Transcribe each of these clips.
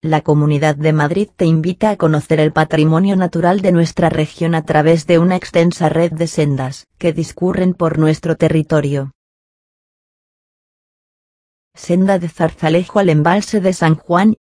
la Comunidad de Madrid te invita a conocer el patrimonio natural de nuestra región a través de una extensa red de sendas que discurren por nuestro territorio. Senda de Zarzalejo al embalse de San Juan.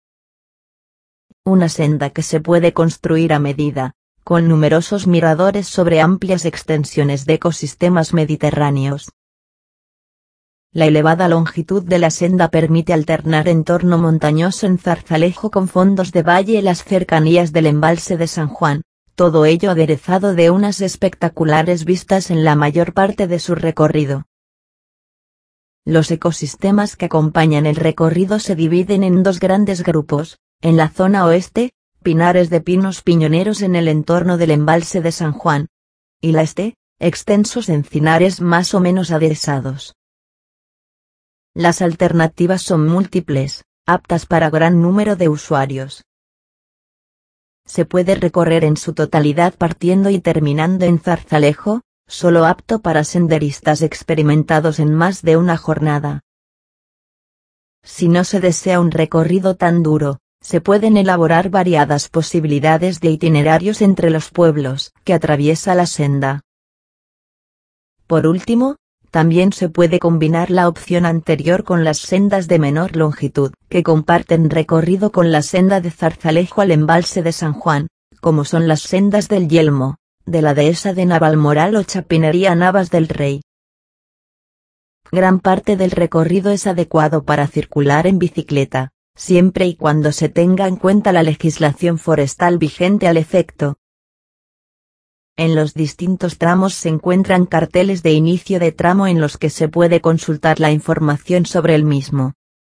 Una senda que se puede construir a medida, con numerosos miradores sobre amplias extensiones de ecosistemas mediterráneos. La elevada longitud de la senda permite alternar entorno montañoso en Zarzalejo con fondos de valle y las cercanías del embalse de San Juan, todo ello aderezado de unas espectaculares vistas en la mayor parte de su recorrido. Los ecosistemas que acompañan el recorrido se dividen en dos grandes grupos: en la zona oeste, pinares de pinos piñoneros en el entorno del embalse de San Juan, y la este, extensos encinares más o menos aderezados. Las alternativas son múltiples, aptas para gran número de usuarios. Se puede recorrer en su totalidad partiendo y terminando en Zarzalejo, solo apto para senderistas experimentados en más de una jornada. Si no se desea un recorrido tan duro, se pueden elaborar variadas posibilidades de itinerarios entre los pueblos que atraviesa la senda. Por último, también se puede combinar la opción anterior con las sendas de menor longitud, que comparten recorrido con la senda de Zarzalejo al embalse de San Juan, como son las sendas del Yelmo, de la Dehesa de Navalmoral o Chapinería Navas del Rey. Gran parte del recorrido es adecuado para circular en bicicleta, siempre y cuando se tenga en cuenta la legislación forestal vigente al efecto. En los distintos tramos se encuentran carteles de inicio de tramo en los que se puede consultar la información sobre el mismo.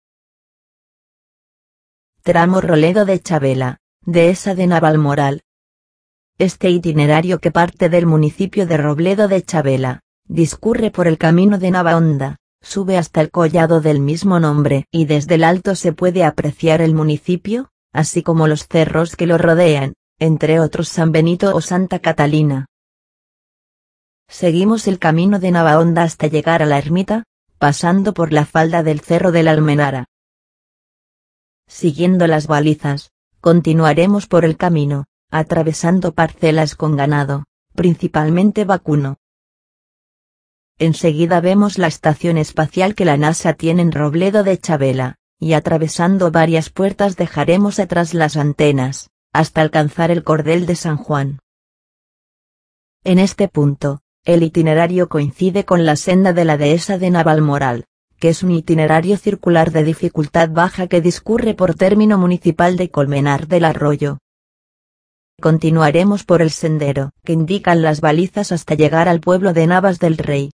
Tramo Robledo de Chavela, Dehesa de Navalmoral. Este itinerario, que parte del municipio de Robledo de Chavela, discurre por el camino de Navahonda, sube hasta el collado del mismo nombre y desde el alto se puede apreciar el municipio, así como los cerros que lo rodean, entre otros San Benito o Santa Catalina. Seguimos el camino de Navahonda hasta llegar a la ermita, pasando por la falda del Cerro de la Almenara. Siguiendo las balizas, continuaremos por el camino, atravesando parcelas con ganado, principalmente vacuno. Enseguida vemos la estación espacial que la NASA tiene en Robledo de Chavela, y atravesando varias puertas dejaremos atrás las antenas, hasta alcanzar el cordel de San Juan. En este punto, el itinerario coincide con la senda de la Dehesa de Navalmoral, que es un itinerario circular de dificultad baja que discurre por término municipal de Colmenar del Arroyo. Continuaremos por el sendero que indican las balizas hasta llegar al pueblo de Navas del Rey.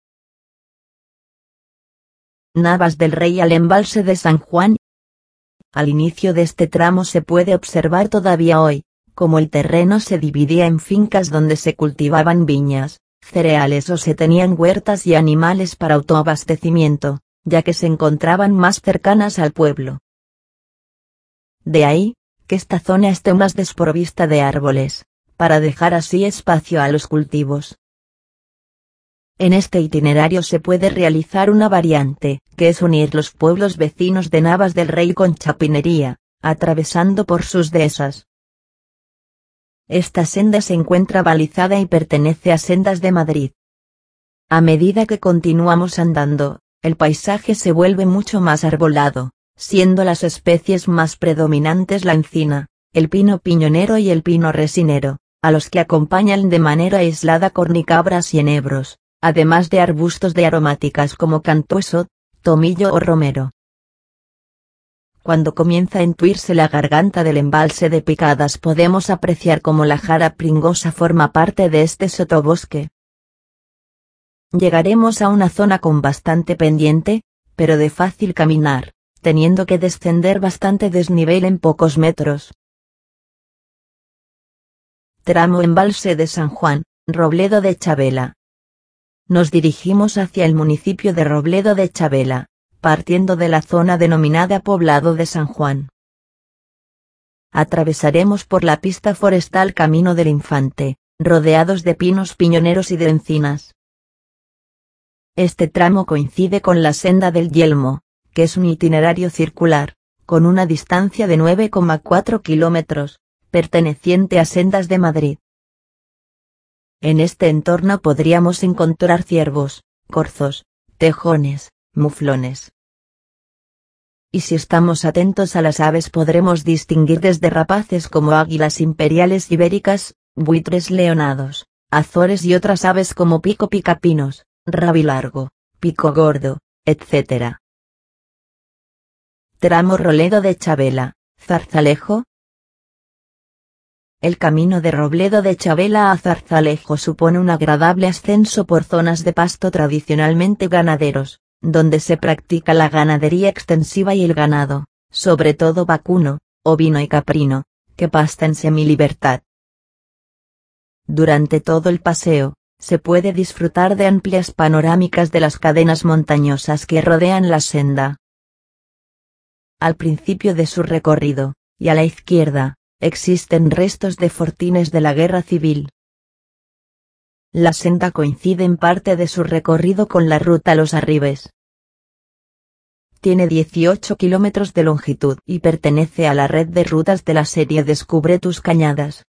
Navas del Rey al embalse de San Juan. Al inicio de este tramo se puede observar todavía hoy, cómo el terreno se dividía en fincas donde se cultivaban viñas, cereales o se tenían huertas y animales para autoabastecimiento, ya que se encontraban más cercanas al pueblo. De ahí, que esta zona esté más desprovista de árboles, para dejar así espacio a los cultivos. En este itinerario se puede realizar una variante, que es unir los pueblos vecinos de Navas del Rey con Chapinería, atravesando por sus dehesas. Esta senda se encuentra balizada y pertenece a Sendas de Madrid. A medida que continuamos andando, el paisaje se vuelve mucho más arbolado, siendo las especies más predominantes la encina, el pino piñonero y el pino resinero, a los que acompañan de manera aislada cornicabras y enebros, además de arbustos de aromáticas como cantueso, tomillo o romero. Cuando comienza a intuirse la garganta del embalse de Picadas podemos apreciar cómo la jara pringosa forma parte de este sotobosque. Llegaremos a una zona con bastante pendiente, pero de fácil caminar, teniendo que descender bastante desnivel en pocos metros. Tramo embalse de San Juan, Robledo de Chavela. Nos dirigimos hacia el municipio de Robledo de Chavela, partiendo de la zona denominada Poblado de San Juan. Atravesaremos por la pista forestal Camino del Infante, rodeados de pinos piñoneros y de encinas. Este tramo coincide con la senda del Yelmo, que es un itinerario circular, con una distancia de 9,4 kilómetros, perteneciente a Sendas de Madrid. En este entorno podríamos encontrar ciervos, corzos, tejones, muflones. Y si estamos atentos a las aves podremos distinguir desde rapaces como águilas imperiales ibéricas, buitres leonados, azores y otras aves como pico picapinos, rabilargo, pico gordo, etc. Tramo Robledo de Chavela, Zarzalejo. El camino de Robledo de Chavela a Zarzalejo supone un agradable ascenso por zonas de pasto tradicionalmente ganaderos, donde se practica la ganadería extensiva y el ganado, sobre todo vacuno, ovino y caprino, que pasta en semilibertad. Durante todo el paseo, se puede disfrutar de amplias panorámicas de las cadenas montañosas que rodean la senda. Al principio de su recorrido, y a la izquierda, existen restos de fortines de la Guerra Civil. La senda coincide en parte de su recorrido con la ruta Los Arribes. Tiene 18 kilómetros de longitud y pertenece a la red de rutas de la serie Descubre tus Cañadas.